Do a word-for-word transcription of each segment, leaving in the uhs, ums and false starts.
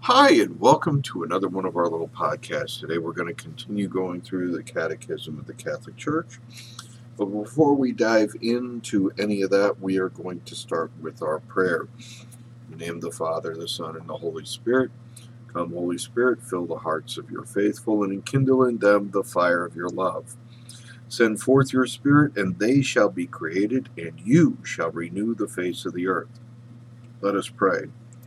Hi, and welcome to another one of our little podcasts. Today we're going to continue going through the Catechism of the Catholic Church. But before we dive into any of that, we are going to start with our prayer. In the name of the Father, the Son, and the Holy Spirit. Come, Holy Spirit, fill the hearts of your faithful and enkindle in them the fire of your love. Send forth your Spirit, and they shall be created, and you shall renew the face of the earth. Let us pray.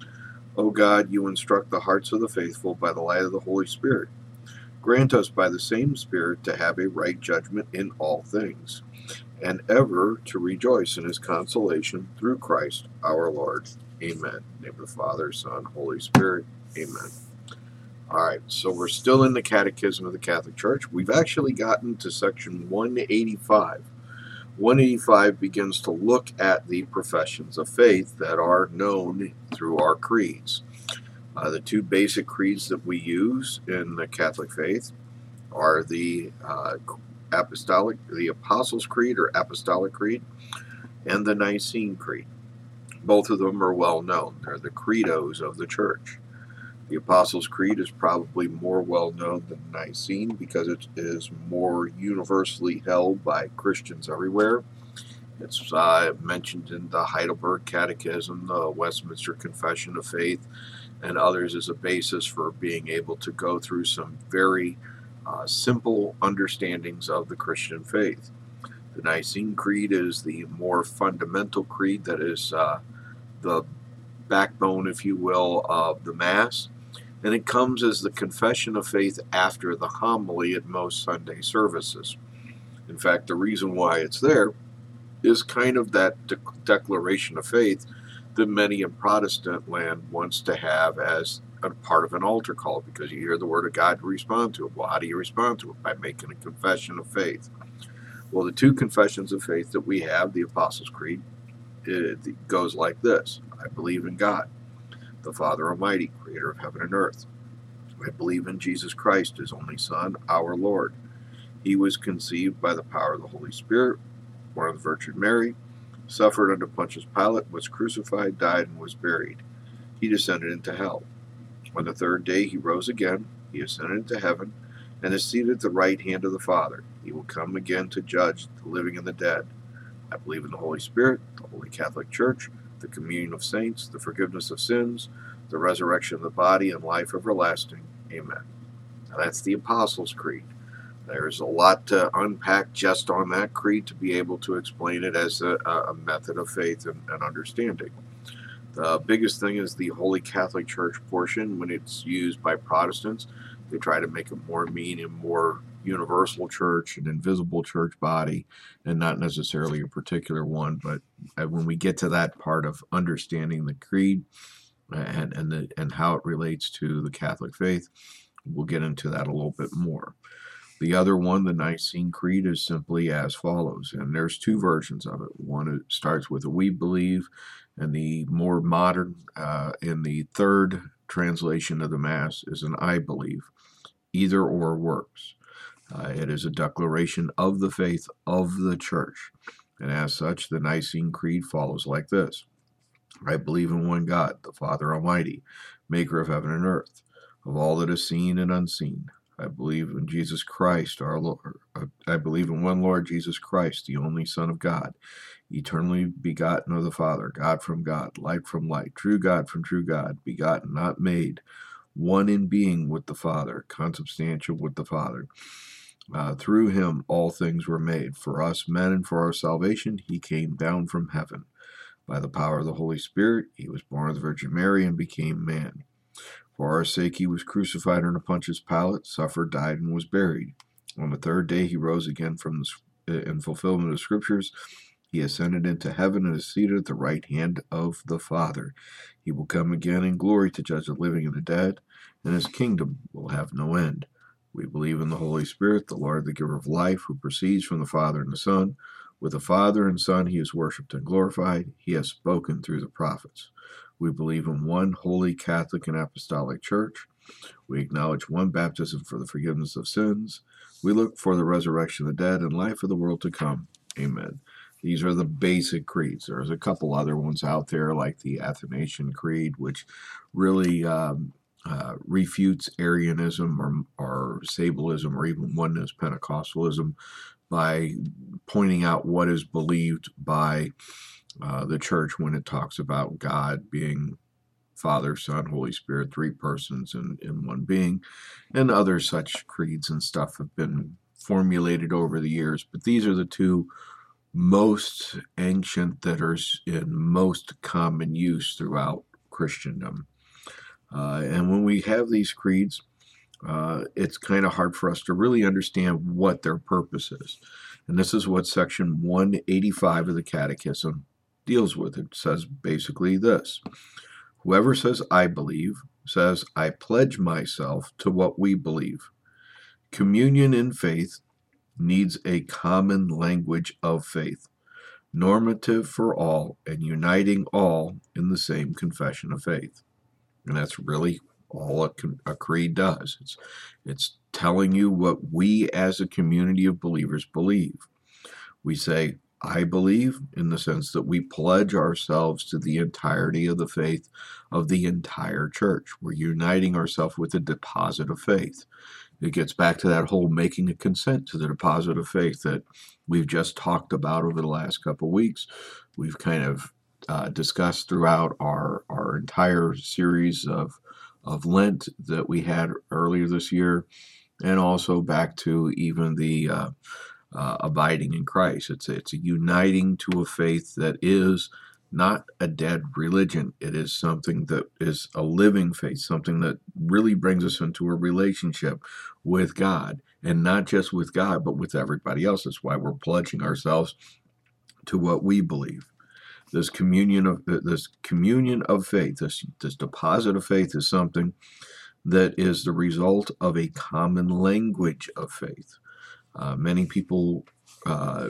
O God, you instruct the hearts of the faithful by the light of the Holy Spirit. Grant us by the same Spirit to have a right judgment in all things, and ever to rejoice in his consolation through Christ our Lord. Amen. In the name of the Father, Son, Holy Spirit. Amen. All right, so we're still in the Catechism of the Catholic Church. We've actually gotten to section one eighty-five. one eighty-five begins to look at the professions of faith that are known through our creeds. Uh, the two basic creeds that we use in the Catholic faith are the uh, apostolic, the Apostles' Creed or Apostolic Creed, and the Nicene Creed. Both of them are well known. They're the credos of the Church. The Apostles' Creed is probably more well known than Nicene because it is more universally held by Christians everywhere. It's uh, mentioned in the Heidelberg Catechism, the Westminster Confession of Faith, and others as a basis for being able to go through some very uh, simple understandings of the Christian faith. The Nicene Creed is the more fundamental creed that is uh, the backbone, if you will, of the Mass. And it comes as the confession of faith after the homily at most Sunday services. In fact, the reason why it's there is kind of that de- declaration of faith that many in Protestant land wants to have as a part of an altar call, because you hear the word of God to respond to it. Well, how do you respond to it? By making a confession of faith. Well, the two confessions of faith that we have, the Apostles' Creed, it goes like this. I believe in God, the Father Almighty, creator of heaven and earth. I believe in Jesus Christ, his only Son, our Lord. He was conceived by the power of the Holy Spirit, born of the Virgin Mary, suffered under Pontius Pilate, was crucified, died, and was buried. He descended into hell. On the third day he rose again. He ascended into heaven and is seated at the right hand of the Father. He will come again to judge the living and the dead. I believe in the Holy Spirit, the Holy Catholic Church, the communion of saints, the forgiveness of sins, the resurrection of the body, and life everlasting. Amen. Now that's the Apostles' Creed. There's a lot to unpack just on that creed to be able to explain it as a, a method of faith and, and understanding. The biggest thing is the Holy Catholic Church portion. When it's used by Protestants, they try to make it more mean and more universal church, an invisible church body, and not necessarily a particular one. But when we get to that part of understanding the creed and and the, and how it relates to the Catholic faith, we'll get into that a little bit more. The other one, the Nicene Creed, is simply as follows, and there's two versions of it. One it starts with a "we believe," and the more modern, uh, in the third translation of the Mass, is an "I believe." Either or works. Uh, it is a declaration of the faith of the Church, and as such, the Nicene Creed follows like this. I believe in one God, the Father Almighty, maker of heaven and earth, of all that is seen and unseen. I believe in Jesus Christ, our Lord. I believe in one Lord Jesus Christ, the only Son of God, eternally begotten of the Father, God from God, light from light, true God from true God, begotten, not made, one in being with the Father, consubstantial with the Father. Uh, through him all things were made. For us men and for our salvation, he came down from heaven. By the power of the Holy Spirit, he was born of the Virgin Mary and became man. For our sake he was crucified under Pontius Pilate, suffered, died, and was buried. On the third day he rose again from the, in fulfillment of Scriptures. He ascended into heaven and is seated at the right hand of the Father. He will come again in glory to judge the living and the dead, and his kingdom will have no end. We believe in the Holy Spirit, the Lord, the giver of life, who proceeds from the Father and the Son. With the Father and Son he is worshipped and glorified. He has spoken through the prophets. We believe in one holy Catholic and Apostolic Church. We acknowledge one baptism for the forgiveness of sins. We look for the resurrection of the dead and life of the world to come. Amen. These are the basic creeds. There's a couple other ones out there like the Athanasian Creed, which really um, uh, refutes Arianism or, or Sabalism or even oneness Pentecostalism by pointing out what is believed by uh, the church when it talks about God being Father, Son, Holy Spirit, three persons in, in one being, and other such creeds and stuff have been formulated over the years. But these are the two most ancient that are in most common use throughout Christendom. Uh, and when we have these creeds, uh, it's kind of hard for us to really understand what their purpose is. And this is what section one eighty-five of the Catechism deals with. It says basically this: whoever says I believe says I pledge myself to what we believe. Communion in faith needs a common language of faith, normative for all and uniting all in the same confession of faith. And that's really all a, a creed does. It's, it's telling you what we as a community of believers believe. We say, I believe, in the sense that we pledge ourselves to the entirety of the faith of the entire church. We're uniting ourselves with the deposit of faith. It gets back to that whole making a consent to the deposit of faith that we've just talked about over the last couple of weeks. We've kind of uh, discussed throughout our, our entire series of, of Lent that we had earlier this year, and also back to even the uh, uh, abiding in Christ. It's, it's a uniting to a faith that is not a dead religion. It is something that is a living faith, something that really brings us into a relationship with God, and not just with God, but with everybody else. That's why we're pledging ourselves to what we believe. This communion of this communion of faith, this this deposit of faith, is something that is the result of a common language of faith. Uh, many people uh,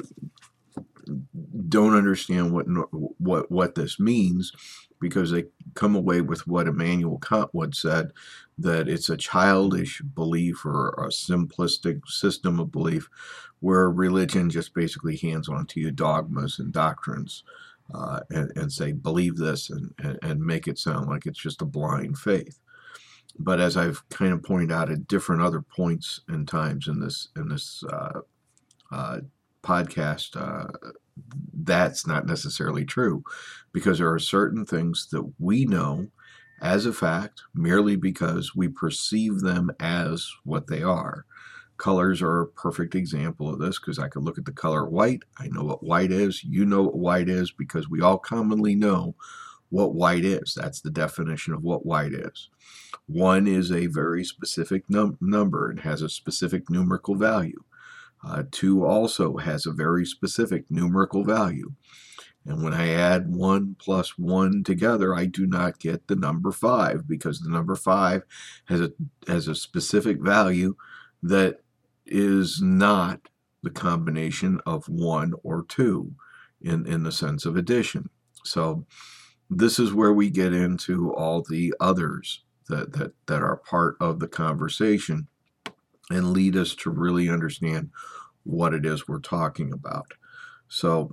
don't understand what what what this means, because they come away with what Immanuel Kant once said, that it's a childish belief or a simplistic system of belief where religion just basically hands on to you dogmas and doctrines uh, and, and say, believe this, and, and, and make it sound like it's just a blind faith. But as I've kind of pointed out at different other points and times in this in this uh, uh, podcast, uh, that's not necessarily true, because there are certain things that we know as a fact merely because we perceive them as what they are. Colors are a perfect example of this, because I could look at the color white. I know what white is. You know what white is, because we all commonly know what white is. That's the definition of what white is. One is a very specific num- number and has a specific numerical value. Uh, two also has a very specific numerical value. And when I add one plus one together, I do not get the number five, because the number five has a has a specific value that is not the combination of one or two in, in the sense of addition. So this is where we get into all the others that, that, that are part of the conversation and lead us to really understand what it is we're talking about. So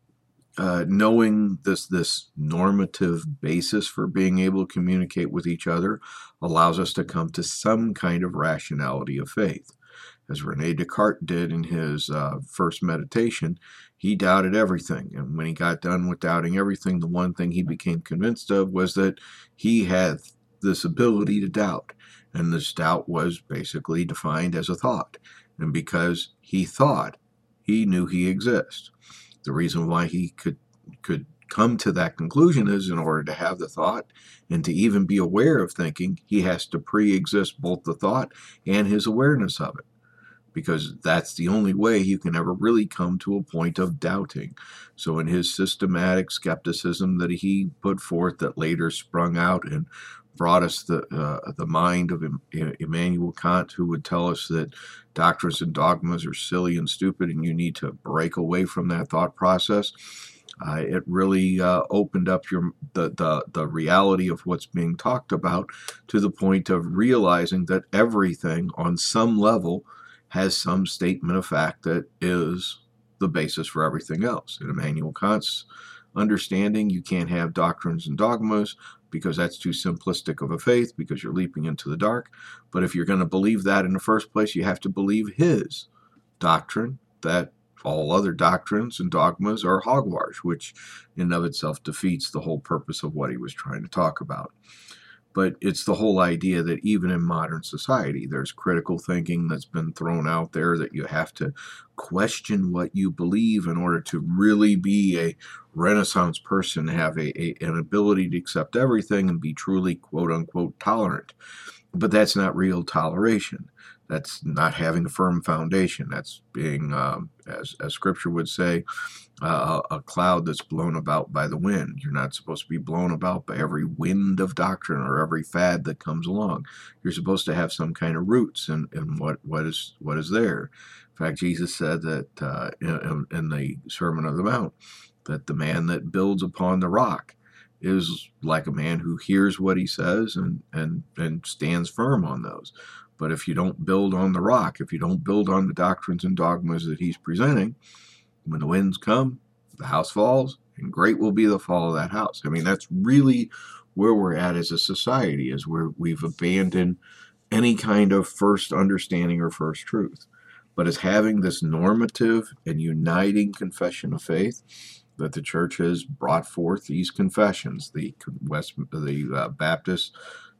uh, knowing this this normative basis for being able to communicate with each other allows us to come to some kind of rationality of faith. As Rene Descartes did in his uh, first meditation, he doubted everything. And when he got done with doubting everything, the one thing he became convinced of was that he had this ability to doubt. And this doubt was basically defined as a thought. And because he thought, he knew he exists. The reason why he could could come to that conclusion is, in order to have the thought and to even be aware of thinking, he has to pre-exist both the thought and his awareness of it, because that's the only way you can ever really come to a point of doubting. So in his systematic skepticism that he put forth, that later sprung out and brought us the uh, the mind of Immanuel Kant, who would tell us that doctrines and dogmas are silly and stupid and you need to break away from that thought process, uh, it really uh, opened up your the, the, the reality of what's being talked about, to the point of realizing that everything on some level has some statement of fact that is the basis for everything else. In Immanuel Kant's understanding, you can't have doctrines and dogmas because that's too simplistic of a faith, because you're leaping into the dark. But if you're going to believe that in the first place, you have to believe his doctrine, that all other doctrines and dogmas are hogwash, which in and of itself defeats the whole purpose of what he was trying to talk about. But it's the whole idea that even in modern society, there's critical thinking that's been thrown out there, that you have to question what you believe in order to really be a Renaissance person, have a, a an ability to accept everything and be truly, quote unquote, tolerant. But that's not real toleration. That's not having a firm foundation. That's being, um, as, as Scripture would say, uh, a cloud that's blown about by the wind. You're not supposed to be blown about by every wind of doctrine or every fad that comes along. You're supposed to have some kind of roots in, in what, what is what is there. In fact, Jesus said that uh, in, in the Sermon on the Mount, that the man that builds upon the rock is like a man who hears what he says and, and, and stands firm on those. But if you don't build on the rock, if you don't build on the doctrines and dogmas that he's presenting, when the winds come, the house falls, and great will be the fall of that house. I mean, that's really where we're at as a society, is where we've abandoned any kind of first understanding or first truth. But as having this normative and uniting confession of faith, that the church has brought forth these confessions, the West, the uh, Baptist,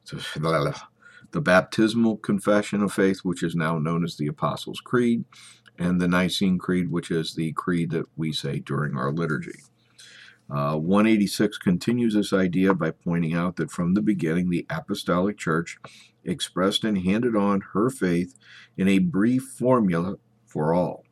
the baptismal confession of faith, which is now known as the Apostles' Creed, and the Nicene Creed, which is the creed that we say during our liturgy. Uh, one eighty-six continues this idea by pointing out that from the beginning, the Apostolic Church expressed and handed on her faith in a brief formula for all.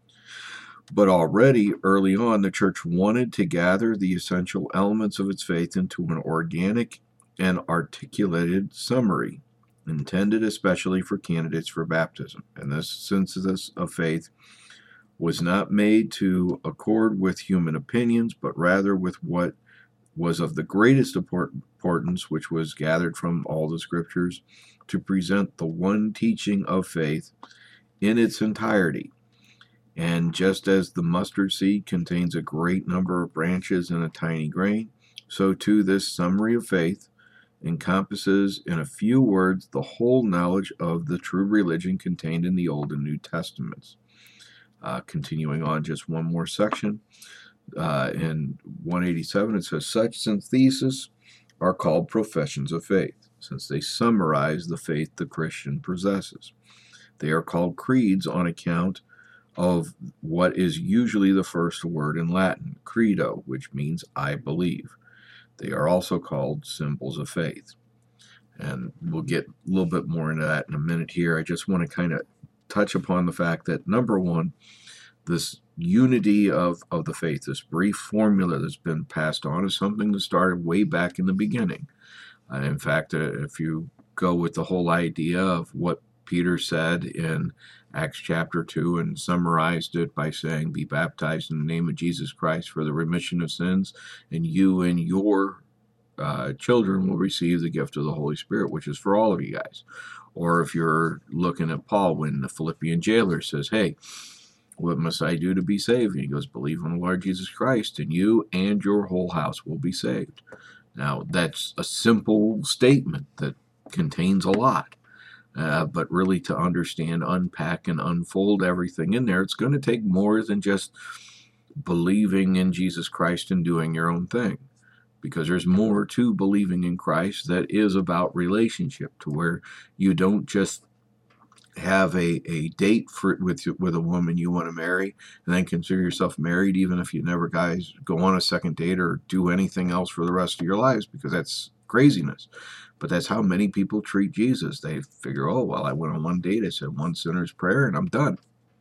But already early on, the church wanted to gather the essential elements of its faith into an organic and articulated summary, intended especially for candidates for baptism. And this synthesis of faith was not made to accord with human opinions, but rather with what was of the greatest importance, which was gathered from all the scriptures, to present the one teaching of faith in its entirety. And just as the mustard seed contains a great number of branches in a tiny grain, so too this summary of faith encompasses in a few words the whole knowledge of the true religion contained in the Old and New Testaments. Uh, continuing on just one more section, uh, in one eighty-seven it says, such syntheses are called professions of faith, since they summarize the faith the Christian possesses. They are called creeds on account of what is usually the first word in Latin, credo, which means I believe. They are also called symbols of faith. And we'll get a little bit more into that in a minute here. I just want to kind of touch upon the fact that, number one, this unity of, of the faith, this brief formula that's been passed on, is something that started way back in the beginning. Uh, in fact, uh, if you go with the whole idea of what Peter said in Acts chapter two and summarized it by saying, be baptized in the name of Jesus Christ for the remission of sins, and you and your uh, children will receive the gift of the Holy Spirit, which is for all of you guys. Or if you're looking at Paul, when the Philippian jailer says, hey, what must I do to be saved? And he goes, believe on the Lord Jesus Christ, and you and your whole house will be saved. Now, that's a simple statement that contains a lot. Uh, but really, to understand, unpack, and unfold everything in there, it's going to take more than just believing in Jesus Christ and doing your own thing. Because there's more to believing in Christ that is about relationship, to where you don't just have a, a date for with with a woman you want to marry and then consider yourself married, even if you never guys go on a second date or do anything else for the rest of your lives, because that's craziness. But that's how many people treat Jesus. They figure, oh, well, I went on one date, I said one sinner's prayer, and I'm done.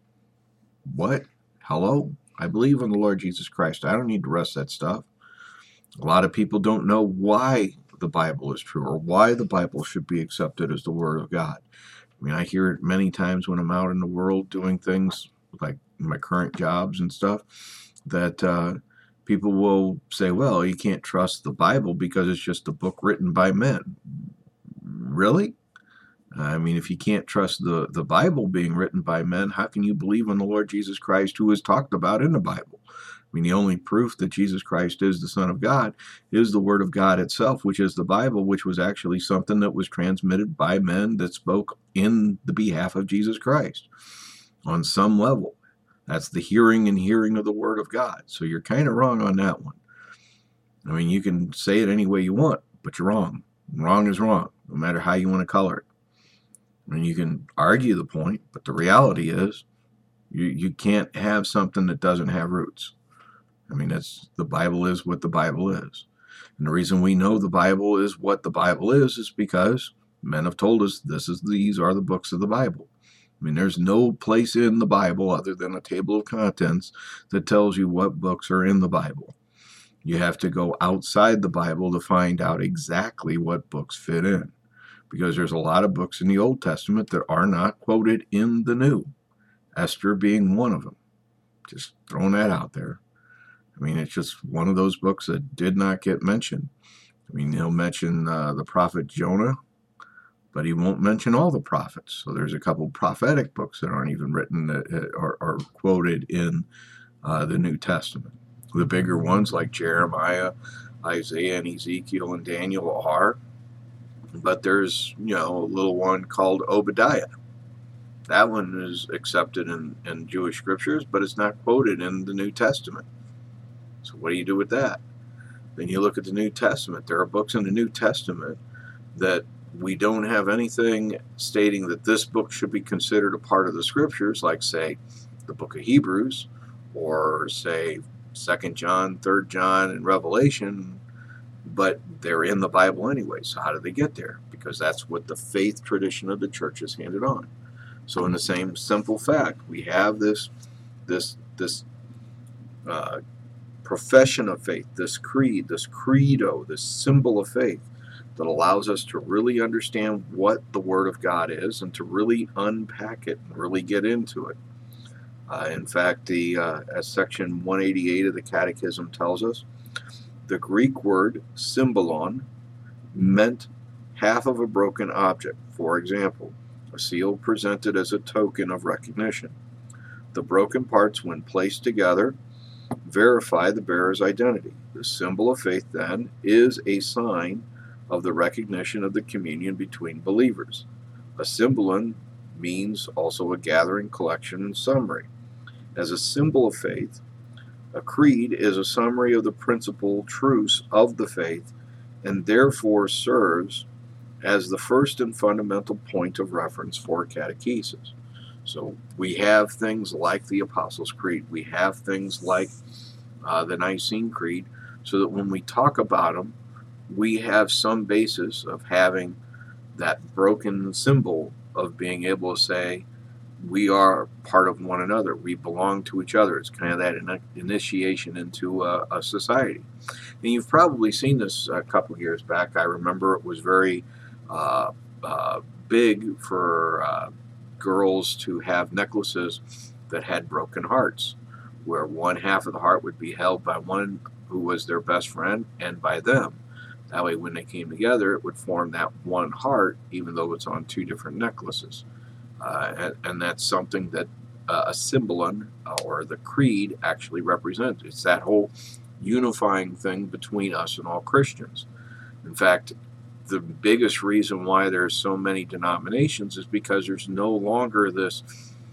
What? Hello? I believe in the Lord Jesus Christ. I don't need the rest of that stuff. A lot of people don't know why the Bible is true, or why the Bible should be accepted as the Word of God. I mean, I hear it many times when I'm out in the world doing things like my current jobs and stuff, that uh, people will say, well, you can't trust the Bible because it's just a book written by men. Really? I mean, if you can't trust the, the Bible being written by men, how can you believe in the Lord Jesus Christ, who is talked about in the Bible? mean, the only proof that Jesus Christ is the Son of God is the Word of God itself, which is the Bible, which was actually something that was transmitted by men that spoke in the behalf of Jesus Christ on some level. That's the hearing and hearing of the Word of God. So you're kind of wrong on that one. I mean, you can say it any way you want, but you're wrong. Wrong is wrong, no matter how you want to color it. I mean, you can argue the point, but the reality is you, you can't have something that doesn't have roots. I mean, that's the Bible is what the Bible is. And the reason we know the Bible is what the Bible is is because men have told us this is these are the books of the Bible. I mean, there's no place in the Bible other than a table of contents that tells you what books are in the Bible. You have to go outside the Bible to find out exactly what books fit in, because there's a lot of books in the Old Testament that are not quoted in the New, Esther being one of them. Just throwing that out there. I mean, it's just one of those books that did not get mentioned. I mean, he'll mention uh, the prophet Jonah, but he won't mention all the prophets. So there's a couple prophetic books that aren't even written that are, are quoted in uh, the New Testament. The bigger ones like Jeremiah, Isaiah, and Ezekiel, and Daniel are. But there's, you know, a little one called Obadiah. That one is accepted in, in Jewish scriptures, but it's not quoted in the New Testament. So what do you do with that? Then you look at the New Testament. There are books in the New Testament that we don't have anything stating that this book should be considered a part of the scriptures, like, say, the book of Hebrews, or, say, Second John, Third John, and Revelation, but they're in the Bible anyway. So how do they get there? Because that's what the faith tradition of the church has handed on. So in the same simple fact, we have this this this uh, profession of faith, this creed, this credo, this symbol of faith that allows us to really understand what the Word of God is and to really unpack it and really get into it. Uh, in fact, the uh, as section one eighty-eight of the Catechism tells us, the Greek word symbolon meant half of a broken object. For example, a seal presented as a token of recognition. The broken parts, when placed together, verify the bearer's identity. The symbol of faith, then, is a sign of the recognition of the communion between believers. A symbolon means also a gathering, collection, and summary. As a symbol of faith, a creed is a summary of the principal truths of the faith and therefore serves as the first and fundamental point of reference for catechesis. So we have things like the Apostles' Creed. We have things like uh, the Nicene Creed, so that when we talk about them, we have some basis of having that broken symbol of being able to say, we are part of one another. We belong to each other. It's kind of that in- initiation into a, a society. And you've probably seen this a couple years back. I remember it was very uh, uh, big for uh, girls to have necklaces that had broken hearts, where one half of the heart would be held by one who was their best friend and by them. That way, when they came together, it would form that one heart, even though it's on two different necklaces. Uh, and, and that's something that uh, a symbolon uh, or the creed actually represents. It's that whole unifying thing between us and all Christians. In fact, the biggest reason why there's so many denominations is because there's no longer this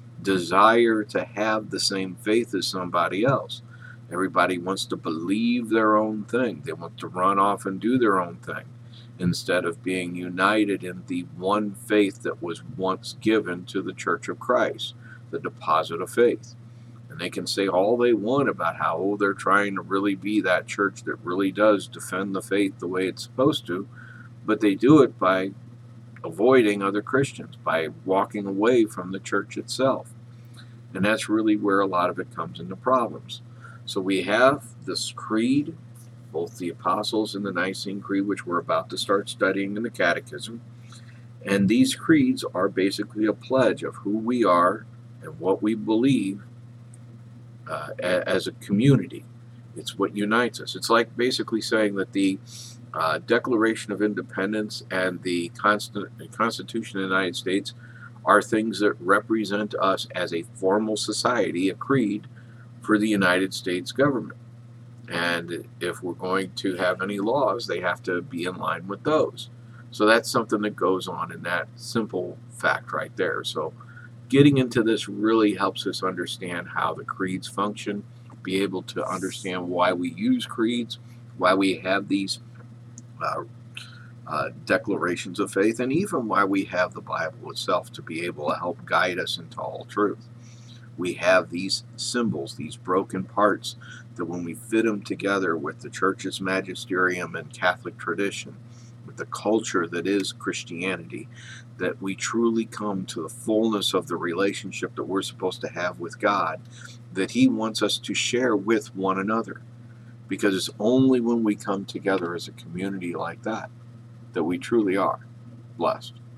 desire to have the same faith as somebody else. Everybody wants to believe their own thing. They want to run off and do their own thing, instead of being united in the one faith that was once given to the Church of Christ, the deposit of faith. And they can say all they want about how oh, they're trying to really be that church that really does defend the faith the way it's supposed to, but they do it by avoiding other Christians, by walking away from the church itself. And that's really where a lot of it comes into problems. So we have this creed, both the Apostles and the Nicene Creed, which we're about to start studying in the Catechism. And these creeds are basically a pledge of who we are and what we believe uh, as a community. It's what unites us. It's like basically saying that the uh, Declaration of Independence and the Constant, Constitution of the United States are things that represent us as a formal society, a creed, for the United States government. And if we're going to have any laws, they have to be in line with those. So that's something that goes on in that simple fact right there. So getting into this really helps us understand how the creeds function, be able to understand why we use creeds, why we have these uh, uh, declarations of faith, and even why we have the Bible itself to be able to help guide us into all truth. We have these symbols, these broken parts, that when we fit them together with the church's magisterium and Catholic tradition, with the culture that is Christianity, that we truly come to the fullness of the relationship that we're supposed to have with God, that He wants us to share with one another. Because it's only when we come together as a community like that that we truly are blessed.